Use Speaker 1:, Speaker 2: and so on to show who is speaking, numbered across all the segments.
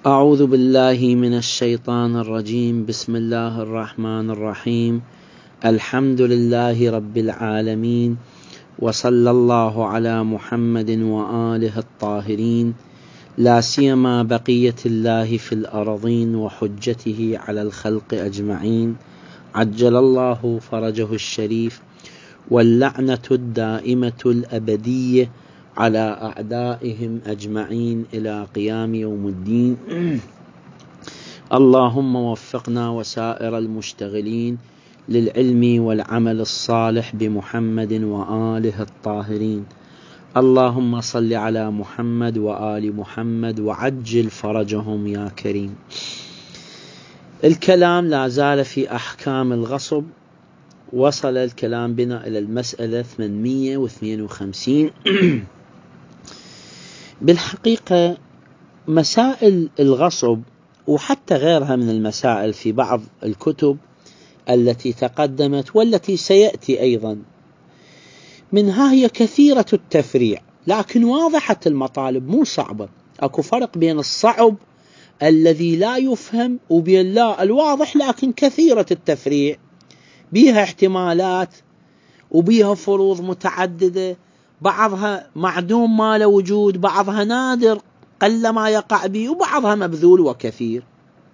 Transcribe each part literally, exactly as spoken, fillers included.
Speaker 1: أعوذ بالله من الشيطان الرجيم. بسم الله الرحمن الرحيم. الحمد لله رب العالمين، وصلى الله على محمد وآله الطاهرين، لا سيما بقية الله في الأرضين وحجته على الخلق أجمعين، عجل الله فرجه الشريف، واللعنة الدائمة الأبدية على أعدائهم أجمعين إلى قيام يوم الدين. اللهم وفقنا وسائر المشتغلين للعلم والعمل الصالح بمحمد وآله الطاهرين. اللهم صل على محمد وآل محمد وعجل فرجهم يا كريم. الكلام لا زال في أحكام الغصب. وصل الكلام بنا إلى المسألة ثمانمئة واثنين وخمسين. بالحقيقة مسائل الغصب وحتى غيرها من المسائل في بعض الكتب التي تقدمت والتي سيأتي أيضا منها هي كثيرة التفريع لكن واضحة المطالب، مو صعبة. أكو فرق بين الصعب الذي لا يفهم وبين لا الواضح لكن كثيرة التفريع، بيها احتمالات وبيها فروض متعددة، بعضها معدوم ما له وجود، بعضها نادر قل ما يقع به، وبعضها مبذول وكثير.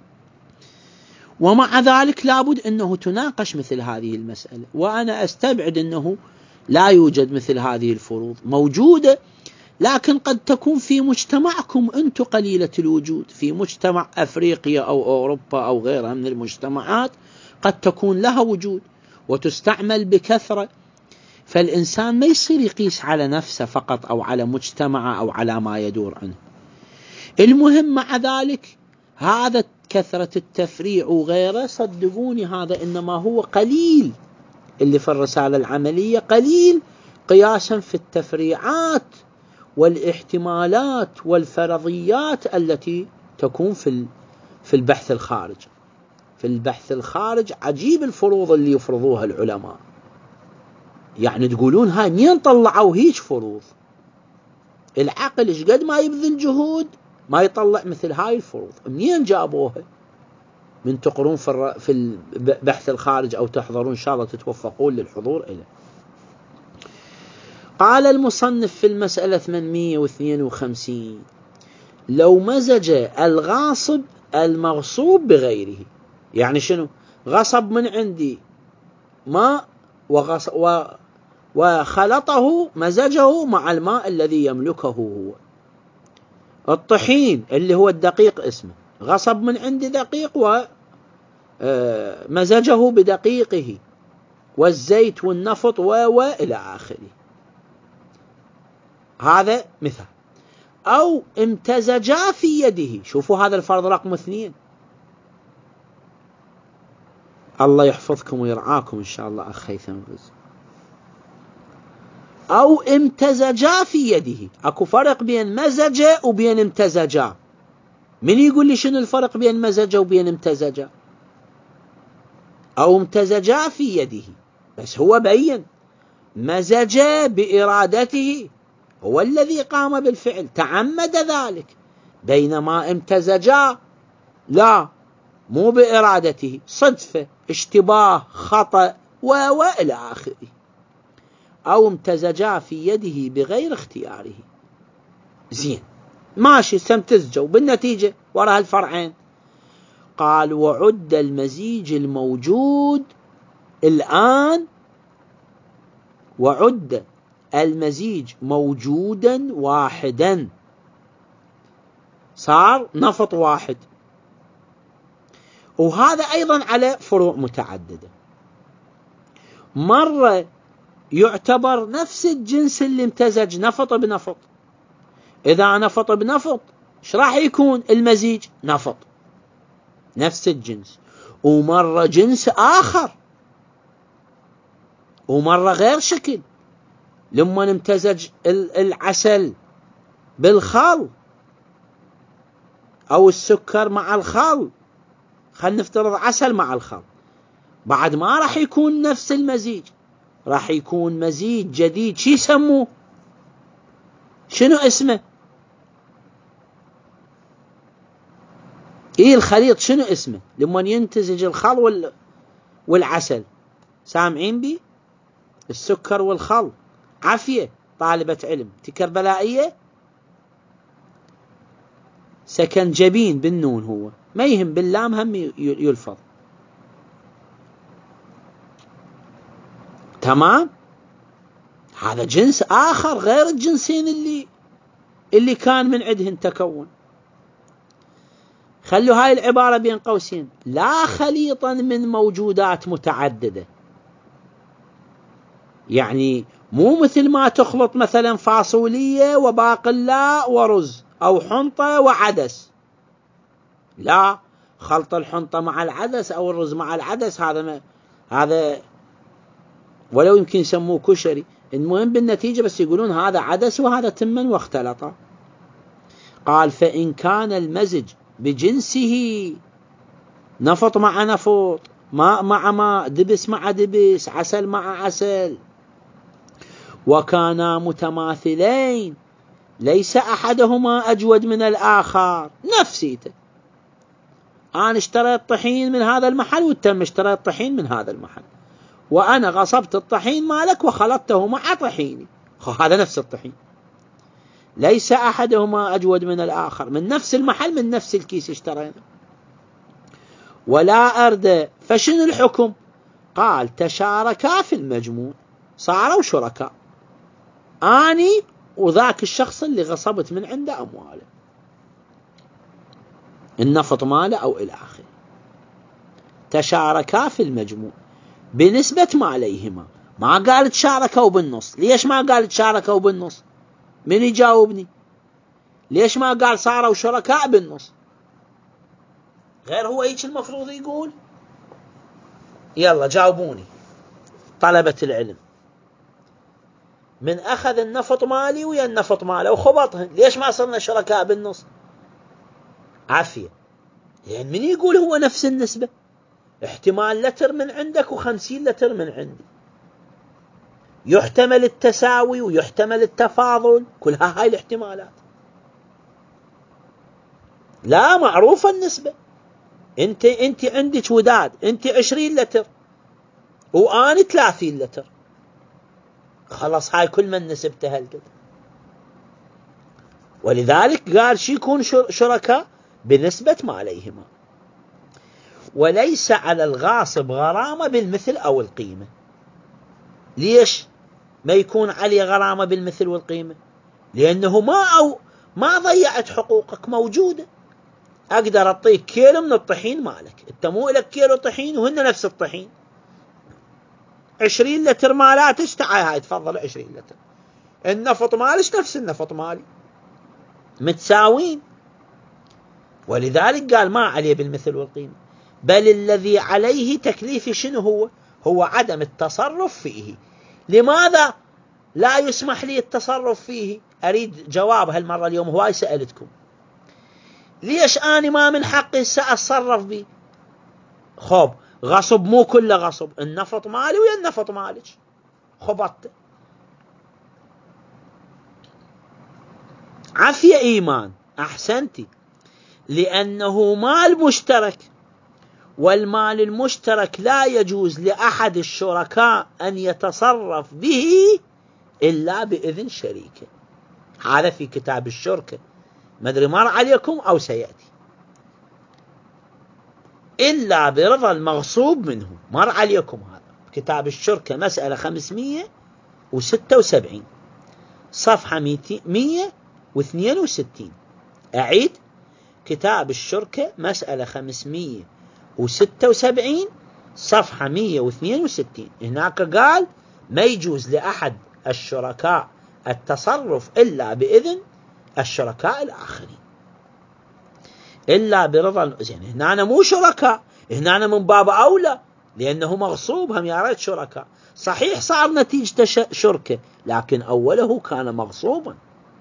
Speaker 1: ومع ذلك لابد أنه تناقش مثل هذه المسألة، وأنا أستبعد أنه لا يوجد مثل هذه الفروض، موجودة لكن قد تكون في مجتمعكم أنتم قليلة الوجود، في مجتمع أفريقيا أو أوروبا أو غيرها من المجتمعات قد تكون لها وجود وتستعمل بكثرة. فالإنسان ما يصير يقيس على نفسه فقط أو على مجتمعه أو على ما يدور عنه. المهم مع ذلك هذا كثرة التفريع وغيره، صدقوني هذا إنما هو قليل، اللي في الرسالة العملية قليل قياسا في التفريعات والاحتمالات والفرضيات التي تكون في في البحث الخارج. في البحث الخارج عجيب الفروض اللي يفرضوها العلماء، يعني تقولون هاي منين طلعوا هيج فروض؟ العقل إيش قد ما يبذل جهود ما يطلع مثل هاي الفروض، منين جابوها؟ من تقرون في في البحث الخارج أو تحضرون إن شاء الله تتوفقون للحضور إليه. قال المصنف في المسألة ثمانمئة واثنين وخمسين: لو مزج الغاصب المغصوب بغيره. يعني شنو؟ غصب من عندي ماء وغص و وخلطه مزجه مع الماء الذي يملكه هو. الطحين اللي هو الدقيق اسمه، غصب من عندي دقيق ومزجه بدقيقه، والزيت والنفط وإلى آخره. هذا مثال. أو امتزجا في يده. شوفوا هذا الفرض رقم اثنين. الله يحفظكم ويرعاكم إن شاء الله أخ هيثم غز. أو امتزجا في يده. أكو فرق بين مزجة وبين امتزجا. من يقول لي شنو الفرق بين مزجة وبين امتزجا؟ أو امتزجا في يده، بس هو بين مزج بإرادته، هو الذي قام بالفعل تعمد ذلك، بينما امتزجا لا، مو بإرادته، صدفة، اشتباه، خطأ وإلى آخره. أو امتزجا في يده بغير اختياره. زين ماشي، سمتزجوا بالنتيجة وراء الفرعين. قال: وعد المزيج الموجود الآن، وعد المزيج موجودا واحدا، صار نفط واحد. وهذا أيضا على فروع متعددة. مرة يعتبر نفس الجنس اللي امتزج نفط بنفط، إذا نفط بنفط ايش راح يكون المزيج؟ نفط نفس الجنس. ومرة جنس آخر، ومرة غير شكل. لما امتزج العسل بالخل أو السكر مع الخل، خلينا نفترض عسل مع الخل، بعد ما راح يكون نفس المزيج، راح يكون مزيج جديد. شو يسموه؟ شنو اسمه؟ إيه الخليط شنو اسمه لما ينتزج الخل والعسل؟ سامعين بي؟ السكر والخل. عافية طالبة علم تكربلائية، سكنجبين بالنون، هو ما يهم باللام هم يلفظ. تمام. هذا جنس آخر غير الجنسين اللي اللي كان من عندهن تكون. خلوا هاي العبارة بين قوسين: لا خليطا من موجودات متعددة. يعني مو مثل ما تخلط مثلا فاصولية وباقلاء ورز أو حنطة وعدس. لا، خلط الحنطة مع العدس أو الرز مع العدس هذا ما هذا ولو يمكن يسموه كشري، المهم بالنتيجة بس يقولون هذا عدس وهذا تمن واختلطا. قال: فإن كان المزج بجنسه، نفط مع نفط، ماء مع ماء، دبس مع دبس، عسل مع عسل، وكانا متماثلين ليس أحدهما أجود من الآخر. نفسيته، أنا اشتريت طحين من هذا المحل والتم اشتريت طحين من هذا المحل، وأنا غصبت الطحين مالك وخلطته مع طحيني، هذا نفس الطحين. ليس أحدهما أجود من الآخر، من نفس المحل من نفس الكيس اشترينا. ولا أرد، فشن الحكم؟ قال: تشاركا في المجموع، صاروا شركاء، أني وذاك الشخص اللي غصبت من عنده أمواله، النفط ماله أو إلى آخره. تشاركا في المجموع بنسبة ما عليهما. ما قال تشاركوا بالنص. ليش ما قال تشاركوا بالنص؟ من يجاوبني؟ ليش ما قال صاروا شركاء بالنص؟ غير هو هيك المفروض يقول. يلا جاوبوني طلبة العلم. من أخذ النفط مالي ويا النفط ماله وخبطهن، ليش ما صرنا شركاء بالنص؟ عافية. يعني من يقول هو نفس النسبة؟ احتمال لتر من عندك وخمسين لتر من عندي، يحتمل التساوي ويحتمل التفاضل، كلها هاي الاحتمالات. لا، معروفة النسبة. انت انت عندك وداد، انت عشرين لتر وآن ثلاثين لتر، خلاص هاي كل من نسبتها القد. ولذلك قال شي يكون شركاء بنسبة ما عليهما. وليس على الغاصب غرامة بالمثل أو القيمة. ليش ما يكون عليه غرامة بالمثل والقيمة؟ لأنه ما أو ما ضيعت حقوقك موجودة. أقدر أعطيك كيلو من الطحين مالك، أنت مو لك كيلو طحين وهن نفس الطحين. عشرين لتر مالاتش، تعال هاي تفضل عشرين لتر. النفط مالش نفس النفط مالي، متساوين. ولذلك قال ما عليه بالمثل والقيمة، بل الذي عليه تكليف شنو هو؟ هو عدم التصرف فيه. لماذا لا يسمح لي التصرف فيه؟ أريد جواب هالمرة اليوم، هواي سألتكم ليش أنا ما من حقي أتصرف به؟ خب غصب مو كله غصب، النفط مالي ويا النفط مالك، خبطت. عافية إيمان، أحسنتي. لأنه مال مشترك، والمال المشترك لا يجوز لأحد الشركاء أن يتصرف به إلا بإذن شريكه. هذا في كتاب الشركة، ما أدري مر عليكم أو سيأتي. إلا برضا المغصوب منه، مر عليكم هذا كتاب الشركة مسألة خمسمية وستة وسبعين صفحة مية واثنين وستين. أعيد: كتاب الشركة مسألة خمسمية وستة وسبعين صفحة مية واثنين وستين. هناك قال ما يجوز لأحد الشركاء التصرف إلا بإذن الشركاء الآخرين، إلا برضا. زين هنا أنا مو شركاء، هنا أنا من باب أولى لأنه مغصوب، هم يا ريت شركاء. صحيح صار نتيجة شركة، لكن أوله كان مغصوبا.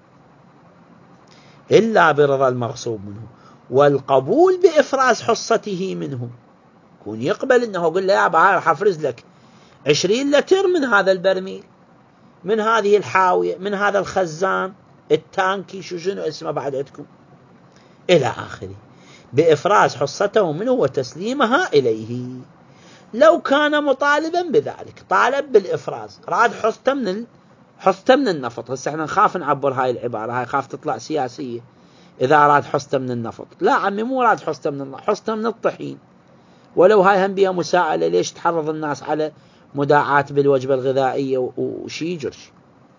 Speaker 1: إلا برضا المغصوب منه والقبول بإفراز حصته منه. يكون يقبل أنه يقول له يا أبا حفرز لك عشرين لتر من هذا البرميل، من هذه الحاوية، من هذا الخزان التانكي، شو شنو اسمه بعد عندكم، إلى آخره. بإفراز حصته منه وتسليمها إليه. لو كان مطالبا بذلك، طالب بالإفراز، راد حصته من ال... حصته من النفط. هسه احنا نخاف نعبر هاي العبارة، هاي خاف تطلع سياسية. إذا أراد حصته من النفط، لا عمي مو راد حصته من النفط، حصته من الطحين. ولو هاي هم بيها مساءلة، ليش تحرض الناس على مداعاة بالوجبة الغذائية وشي جرش.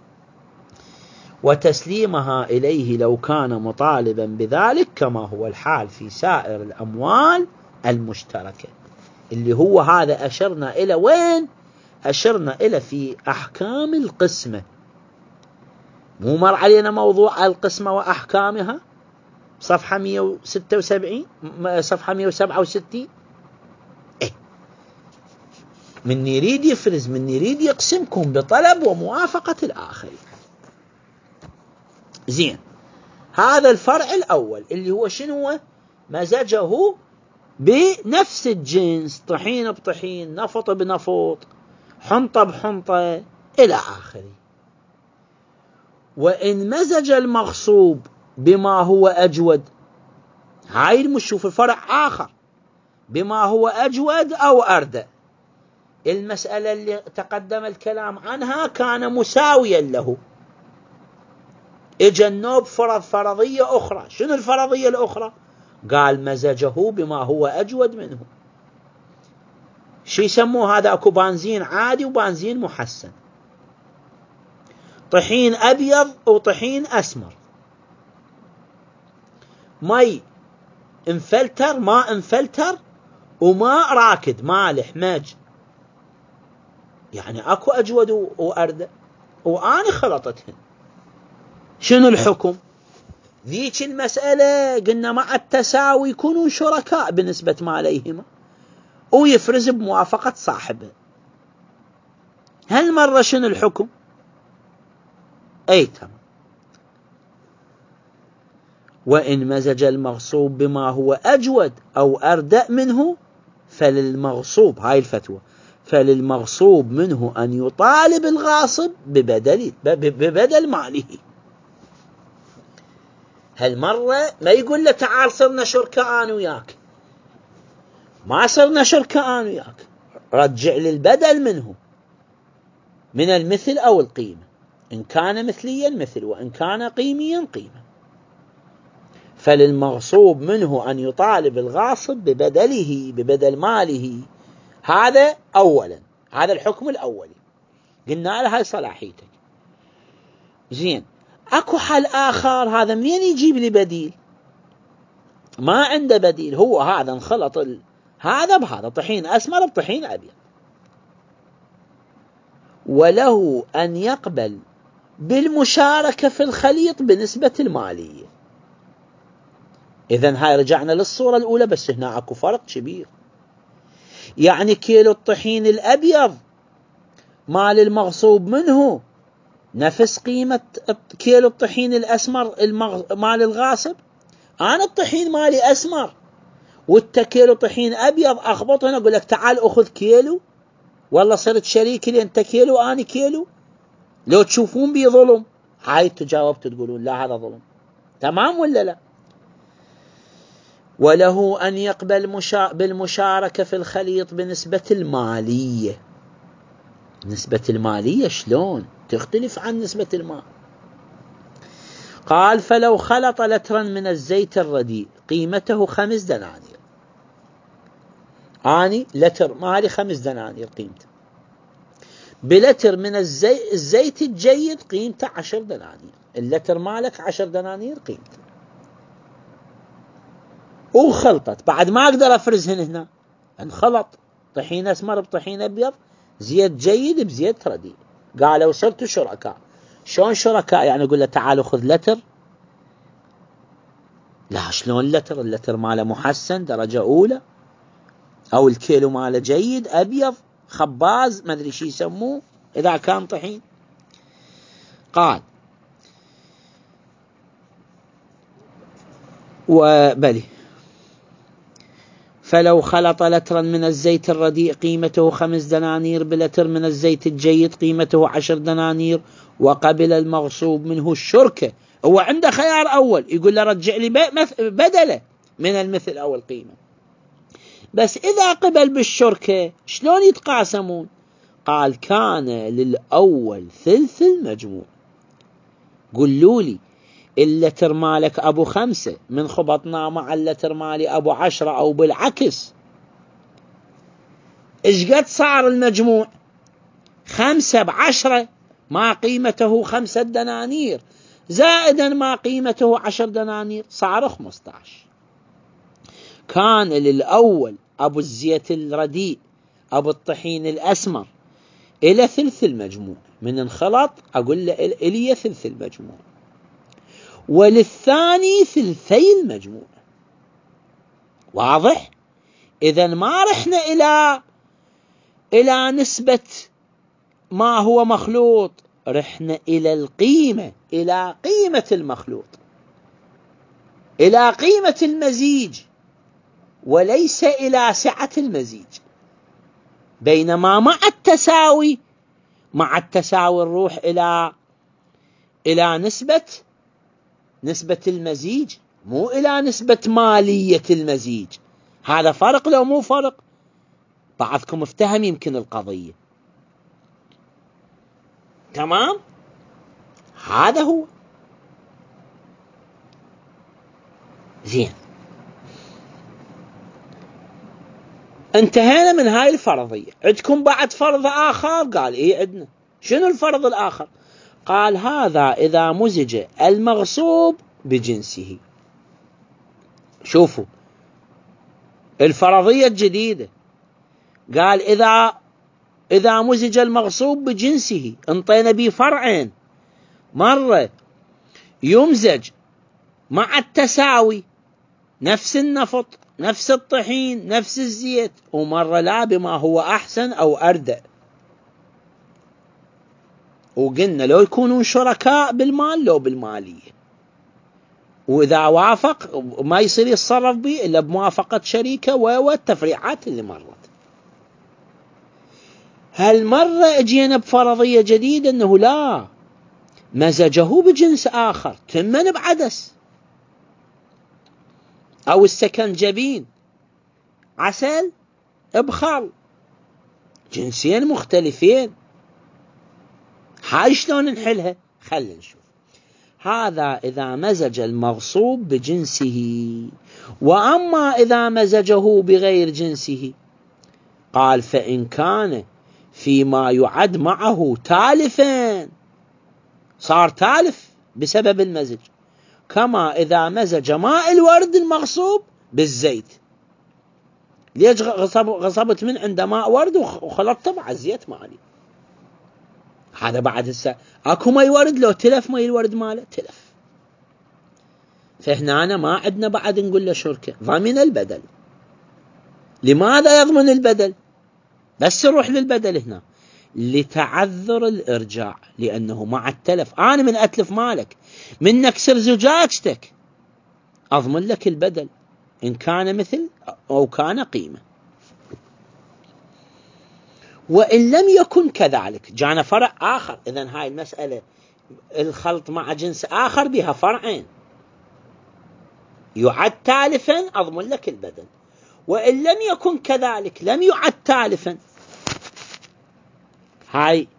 Speaker 1: وتسليمها إليه لو كان مطالبا بذلك، كما هو الحال في سائر الأموال المشتركة. اللي هو هذا أشرنا إلى وين؟ أشرنا إلى في أحكام القسمة. مو مر علينا موضوع القسمة وأحكامها صفحة مئة وستة وسبعين، صفحة مئة وسبعة وستين. إيه؟ من يريد يفرز، من يريد يقسمكم بطلب وموافقة الآخر. زين، هذا الفرع الأول اللي هو شنو؟ مزجه بنفس الجنس، طحين بطحين، نفط بنفط، حنطة بحنطة إلى آخره. وإن مزج المغصوب بما هو أجود، هاي المشوف الفرع آخر، بما هو أجود أو أردى. المسألة اللي تقدم الكلام عنها كان مساويا له، اجى النوب فرض فرضية أخرى. شنو الفرضية الأخرى؟ قال مزجه بما هو أجود منه. شو يسموه هذا؟ اكو بنزين عادي وبنزين محسن، طحين أبيض وطحين أسمر، مي انفلتر ماء انفلتر وماء راكد مالح ماج. يعني اكو أجود وأردى، وأنا خلطتهن. شنو الحكم؟ ذيك المسألة قلنا مع التساوي يكونوا شركاء بنسبة ما عليهما، ويفرز بموافقة صاحبه. هالمرة شنو الحكم؟ أي تمام. وإن مزج المغصوب بما هو أجود أو أردأ منه فللمغصوب، هاي الفتوى، فللمغصوب منه أن يطالب الغاصب ببدل, ببدل ماله. هالمرة ما يقول له تعال صرنا شركاء أنا وياك، ما صرنا شركاء أنا وياك، رجع لي البدل منه، من المثل أو القيمة، إن كان مثليا مثل، وإن كان قيميا قيمة. فللمغصوب منه أن يطالب الغاصب ببدله، ببدل ماله. هذا أولا، هذا الحكم الأولي، قلنا له هاي صلاحيتك. زين، أكو حل آخر، هذا منين يجيب لي بديل؟ ما عنده بديل. هو هذا انخلط ال... هذا بهذا، طحين أسمر بطحين أبيض، وله أن يقبل بالمشاركة في الخليط بنسبة المالية. إذن هاي رجعنا للصورة الأولى، بس هنا أكو فرق كبير. يعني كيلو الطحين الأبيض مال المغصوب منه نفس قيمة كيلو الطحين الأسمر المغ... مال الغاصب. أنا الطحين مالي أسمر وانت كيلو طحين أبيض، أخبط هنا أقول لك تعال أخذ كيلو، والله صرت شريك لي، أنت كيلو أنا كيلو. لو تشوفون بي ظلم، هاي تجاوبت تقولون لا هذا ظلم. تمام ولا لا؟ وله أن يقبل مشا... بالمشاركة في الخليط بنسبة المالية. نسبة المالية شلون تختلف عن نسبة الماء؟ قال فلو خلط لترا من الزيت الرديء قيمته خمس دنانير، آني لتر مالي خمس دنانير قيمته، بلتر من الزي... الزيت الجيد قيمته عشر دنانير. اللتر مالك عشر دنانير قيمته، وخلطت. بعد ما أقدر أفرزهن هنا، انخلط طحين أسمر بطحين أبيض، زيت جيد بزيت رديء. قالوا صرتوا شركاء. شلون شركاء؟ يعني أقول له تعالوا خذ لتر. لا، شلون لتر؟ اللتر ماله محسن درجة أولى، أو الكيلو ماله جيد أبيض خباز ما أدري شي يسموه إذا كان طحين. قال وبلي فلو خلط لترا من الزيت الرديء قيمته خمس دنانير بلتر من الزيت الجيد قيمته عشر دنانير، وقبل المغصوب منه الشركة. هو عنده خيار أول، يقول له رجع لي بدله، من المثل أو القيمة. بس إذا قبل بالشركة شلون يتقاسمون؟ قال كان للأول ثلث المجموع. قولوا لي إلا ترمالك أبو خمسة من خبطنا مع إلا ترمالي أبو عشرة أو بالعكس، إيش قد صار المجموع؟ خمسة بعشرة ما قيمته خمسة دنانير زائدا ما قيمته عشر دنانير صار خمسة عشر. كان للأول أبو الزيت الرديء أبو الطحين الأسمر إلى ثلث المجموع، من انخلط أقول له إلي ثلث المجموع، وللثاني ثلثي المجموع. واضح؟ إذن ما رحنا إلى إلى نسبة ما هو مخلوط، رحنا إلى القيمة، إلى قيمة المخلوط، إلى قيمة المزيج، وليس إلى سعة المزيج. بينما مع التساوي مع التساوي نروح إلى إلى نسبة نسبة المزيج، مو إلى نسبة مالية المزيج. هذا فرق لو مو فرق؟ بعضكم افتهم يمكن القضية. تمام؟ هذا هو. زين، انتهينا من هاي الفرضية. عندكم بعد فرض آخر؟ قال إيه عندنا. شنو الفرض الآخر؟ قال هذا إذا مزج المغصوب بجنسه. شوفوا الفرضية الجديدة، قال إذا إذا مزج المغصوب بجنسه. انطينا به فرعين، مرة يمزج مع التساوي نفس النفط نفس الطحين نفس الزيت، ومرة لا بما هو أحسن أو أردأ. وقلنا لو يكونون شركاء بالمال لو بالمالية، وإذا وافق ما يصير يتصرف به إلا بموافقة شريكه والتفريعات اللي مرت. هالمرة اجينا بفرضية جديدة أنه لا، مزجه بجنس آخر تمن بعدس، أو السكنجبين عسل بخل، جنسين مختلفين. هاي شلون نحلها؟ خلينا نشوف. هذا إذا مزج المغصوب بجنسه. وأما إذا مزجه بغير جنسه، قال فإن كان فيما يعد معه تالفا، صار تالف بسبب المزج، كما إذا مزج ماء الورد المغصوب بالزيت. ليش غصبت من عنده ماء ورد وخلطته مع الزيت مالي؟ هذا بعد هسه اكو ماء ورد لو تلف ماء الورد ماله تلف. فهنا أنا ما عندنا بعد نقول له شركة، ضمن البدل. لماذا يضمن البدل؟ بس نروح للبدل هنا لتعذر الإرجاع، لأنه مع التلف أنا من أتلف مالك من نكسر زجاجتك أضمن لك البدل إن كان مثل أو كان قيمة. وإن لم يكن كذلك جانا فرع آخر. إذن هاي المسألة الخلط مع جنس آخر بها فرعين، يعد تالفا أضمن لك البدل، وإن لم يكن كذلك لم يعد تالفا. هاي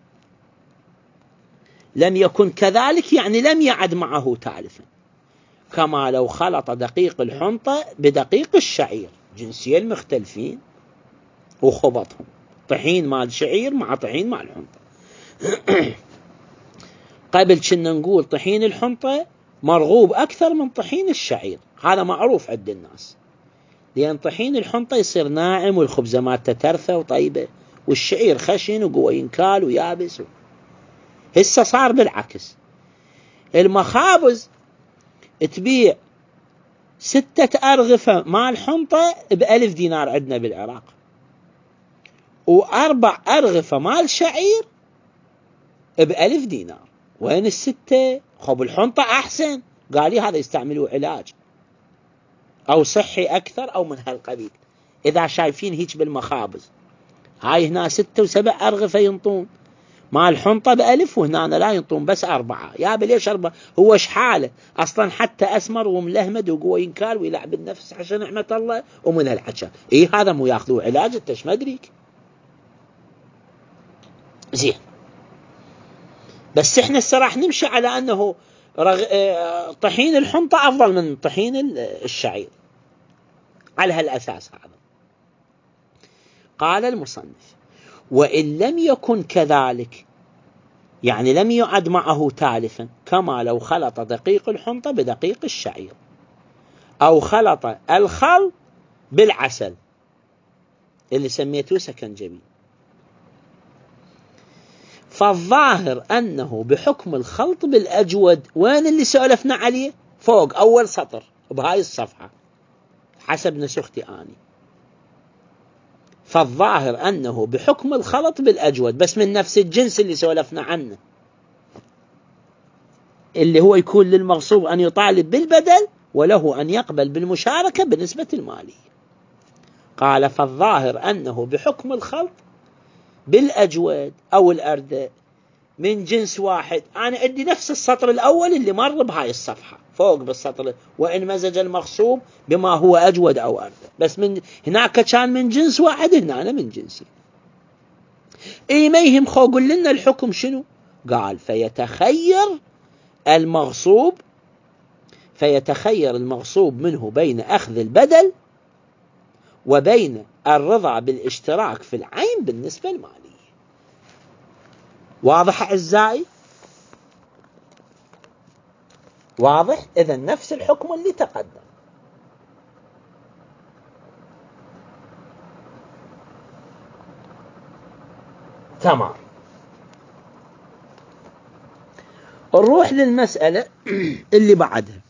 Speaker 1: لم يكن كذلك يعني لم يعد معه تالفا، كما لو خلط دقيق الحنطة بدقيق الشعير، جنسين مختلفين وخبطهم، طحين مال شعير مع طحين مال حنطة. قبل كنا نقول طحين الحنطة مرغوب أكثر من طحين الشعير، هذا معروف عند الناس، لأن طحين الحنطة يصير ناعم والخبزة مالته ترثة وطيبة، والشعير خشن وقوي ينكال ويابس. هسه صار بالعكس، المخابز تبيع ستة أرغفة مال حنطة بألف دينار عندنا بالعراق، وأربع أرغفة مال شعير بألف دينار. وين الستة؟ خب الحنطة أحسن، قال لي هذا يستعملوا علاج أو صحي أكثر أو من هالقبيل. إذا شايفين هيك بالمخابز هاي هنا ستة وسبع أرغفة ينطون، مال الحنطة بألف وهنا لا ينطون بس أربعة. يا ليش أربعة؟ هو شحاله أصلا حتى أسمر وملهمد وقوة ينكال ويلعب النفس عشان نعمة الله ومن هالحكا. إيه هذا مو ياخذوه علاج؟ أنت ايش مدريك؟ زين، بس إحنا الصراح نمشي على أنه رغ... طحين الحنطة أفضل من طحين الشعير على هالأساس هذا. قال المصنف: وإن لم يكن كذلك، يعني لم يعد معه تالفا، كما لو خلط دقيق الحنطة بدقيق الشعير، أو خلط الخل بالعسل اللي سميته سكنجبي، فالظاهر أنه بحكم الخلط بالأجود. وين اللي سألفنا عليه؟ فوق أول سطر بهاي الصفحة حسب نسختي آني. فالظاهر أنه بحكم الخلط بالأجود، بس من نفس الجنس اللي سولفنا عنه، اللي هو يكون للمغصوب أن يطالب بالبدل وله أن يقبل بالمشاركة بالنسبة المالية. قال: فالظاهر أنه بحكم الخلط بالأجود أو الأردى من جنس واحد. أنا أدي نفس السطر الأول اللي مر بهاي الصفحة فوق بالسطر، وإن مزج المغصوب بما هو أجود أو أردى، بس من هناك كان من جنس واحد، هنا أنا من جنسي. إيه ما يهم، خو قل لنا الحكم شنو؟ قال: فيتخير المغصوب فيتخير المغصوب منه بين أخذ البدل وبين الرضا بالاشتراك في العين بالنسبة المالية. واضح أعزائي؟ واضح؟ إذن نفس الحكم اللي تقدم. تمام. نروح للمسألة اللي بعدها،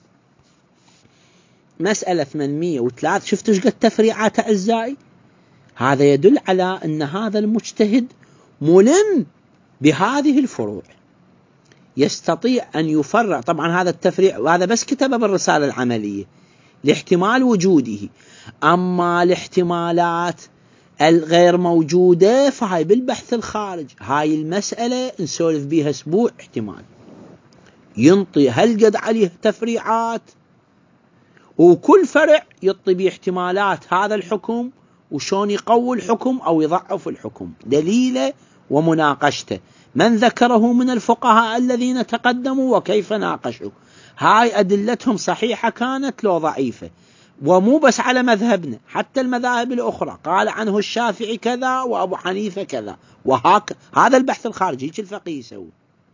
Speaker 1: مسألة ثمانمئة وثلاثة. شفتوا ايش قد تفريعات أعزائي؟ هذا يدل على أن هذا المجتهد ملم بهذه الفروع، يستطيع أن يفرع. طبعا هذا التفريع وهذا بس كتبه بالرسالة العملية لاحتمال وجوده، أما الاحتمالات الغير موجودة فهاي بالبحث الخارج. هاي المسألة نسولف بيها أسبوع احتمال ينطي هل قد عليه تفريعات، وكل فرع يطي باحتمالات هذا الحكم وشون يقوي الحكم أو يضعف الحكم، دليله ومناقشته، من ذكره من الفقهاء الذين تقدموا وكيف ناقشوا. هاي أدلتهم صحيحة كانت لو ضعيفة، ومو بس على مذهبنا، حتى المذاهب الأخرى قال عنه الشافعي كذا وأبو حنيفة كذا وهاك. هذا البحث الخارجي هيك الفقيه يسوي.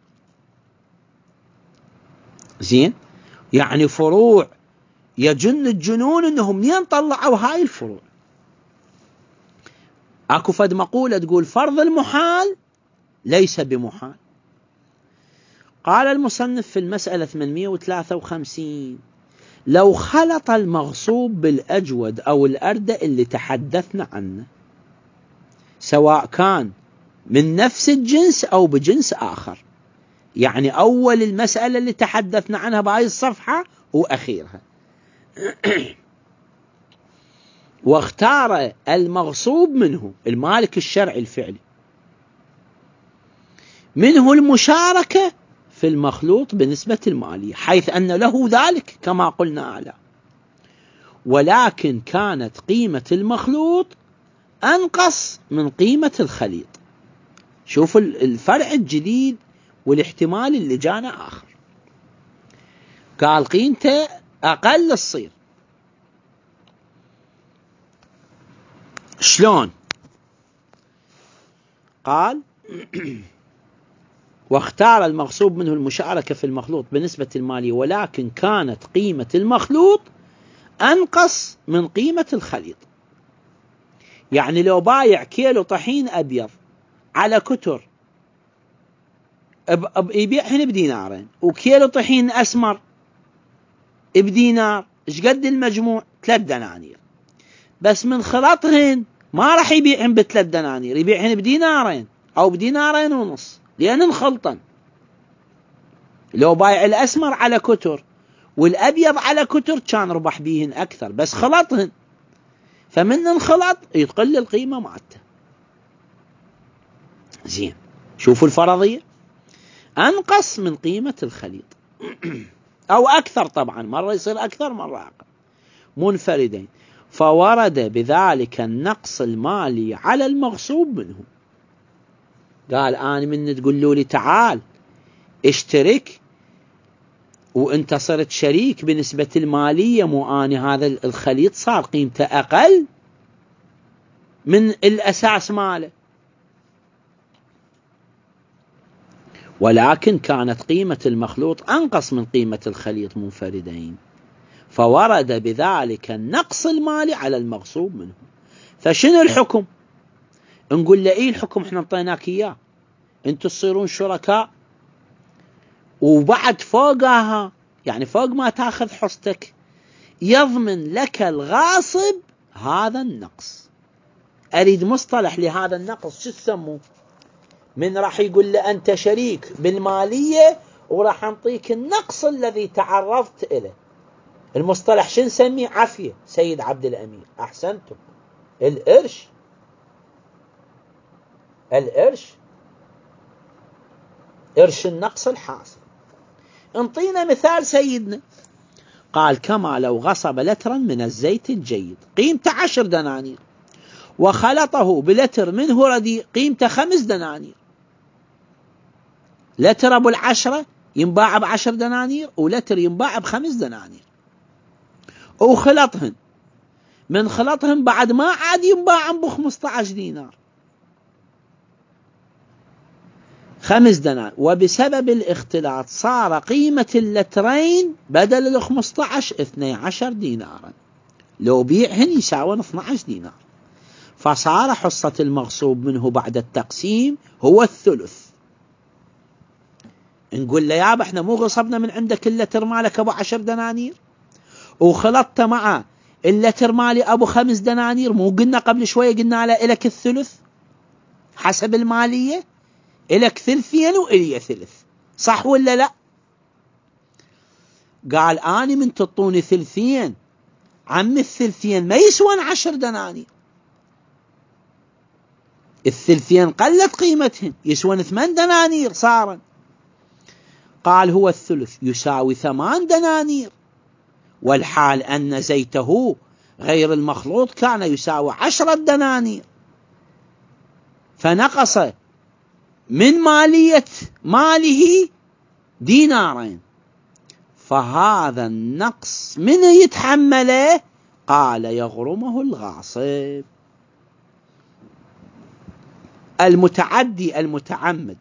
Speaker 1: زين، يعني فروع يجن الجنون انهم منين طلعوا هاي الفروع. اكو فد مقولة تقول: فرض المحال ليس بمحال. قال المصنف في المسألة ثمانمئة وثلاثة وخمسين: لو خلط المغصوب بالأجود أو الأردى اللي تحدثنا عنه، سواء كان من نفس الجنس أو بجنس آخر، يعني أول المسألة اللي تحدثنا عنها بهاي الصفحة وأخيرها، واختار المغصوب منه المالك الشرعي الفعلي منه المشاركة في المخلوط بنسبة المالية، حيث أن له ذلك كما قلنا أعلى، ولكن كانت قيمة المخلوط أنقص من قيمة الخليط. شوف الفرع الجديد والاحتمال اللي جانا آخر. قال قيمته أقل الصير. شلون؟ قال: واختار المغصوب منه المشاركة في المخلوط بنسبة المالية، ولكن كانت قيمة المخلوط أنقص من قيمة الخليط. يعني لو بايع كيلو طحين أبيض على كتر يبيعهن بدينارين، وكيلو طحين أسمر بدينار، إيش قد المجموع؟ ثلاث دنانير. بس من خلطهن ما راح يبيعهن بثلاث دنانير، يبيعهن بدينارين أو بدينارين ونص، لأن انخلطن. لو بايع الأسمر على كتر والأبيض على كتر كان ربح بيهن أكثر، بس خلطهن، فمن انخلط يقل القيمة مالته. زين، شوفوا الفرضية، أنقص من قيمة الخليط أو أكثر، طبعا مرة يصير أكثر مرة أقل، منفردين، فورد بذلك النقص المالي على المغصوب منه. قال أنا من تقول لي تعال اشترك وانت صرت شريك بنسبة المالية، مو أني هذا الخليط صار قيمته أقل من الأساس ماله، ولكن كانت قيمة المخلوط أنقص من قيمة الخليط منفردين، فورد بذلك النقص المالي على المغصوب منه. فشنو الحكم؟ نقول له إيه الحكم؟ احنا انطيناك إياه، انتوا تصيرون شركاء، وبعد فوقها يعني فوق ما تاخذ حصتك يضمن لك الغاصب هذا النقص. أريد مصطلح لهذا النقص، شو تسموه؟ من راح يقول له أنت شريك بالمالية وراح أنطيك النقص الذي تعرضت إليه. المصطلح شو نسميه؟ عافية سيد عبد الأمير، أحسنتم. القرش، القرش قرش النقص الحاصل. انطينا مثال سيدنا، قال كما لو غصب لترا من الزيت الجيد قيمته عشر دنانير وخلطه بلتر منه رديء قيمته خمس دنانير. لتر ابو العشرة ينباع بعشر دنانير ولتر ينباع بخمس دنانير، وخلطهن، من خلطهم بعد ما عاد ينباع بخمسة عشر دينار، خمس دنانير، وبسبب الاختلاط صار قيمة اللترين بدل الخمسة عشر اثني عشر دينارا، لو بيعهن يساوون اثني عشر دينار، فصار حصة المغصوب منه بعد التقسيم هو الثلث. نقول له يابا احنا مو غصبنا من عندك اللتر مالك ابو عشر دنانير وخلطت مع اللتر مالي ابو خمس دنانير، مو قلنا قبل شوية قلنا له الك الثلث حسب المالية، الك ثلثين وإلي ثلث، صح ولا لا؟ قال اني من تطوني ثلثين عم الثلثين ما يسوون عشر دنانير، الثلثين قلت قيمتهن يسوون ثمان دنانير صارا. قال هو الثلث يساوي ثمان دنانير، والحال أن زيته غير المخلوط كان يساوي عشرة دنانير، فنقص من مالية ماله دينارين، فهذا النقص من يتحمله؟ قال يغرمه الغاصب. المتعدي المتعمد،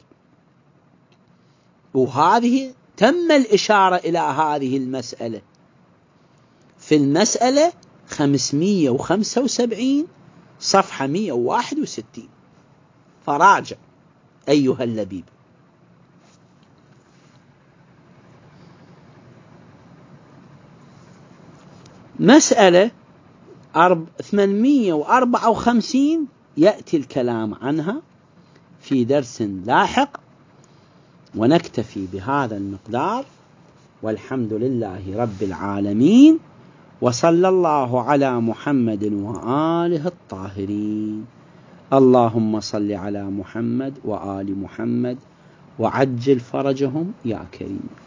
Speaker 1: وهذه تم الإشارة إلى هذه المسألة في المسألة خمسمائة وخمسة وسبعين صفحة مائة وواحد وستين، فراجع أيها اللبيب. مسألة ثمانمائة وأربعة وخمسين يأتي الكلام عنها في درس لاحق، ونكتفي بهذا المقدار، والحمد لله رب العالمين، وصلى الله على محمد وآله الطاهرين. اللهم صل على محمد وآل محمد وعجل فرجهم يا كريم.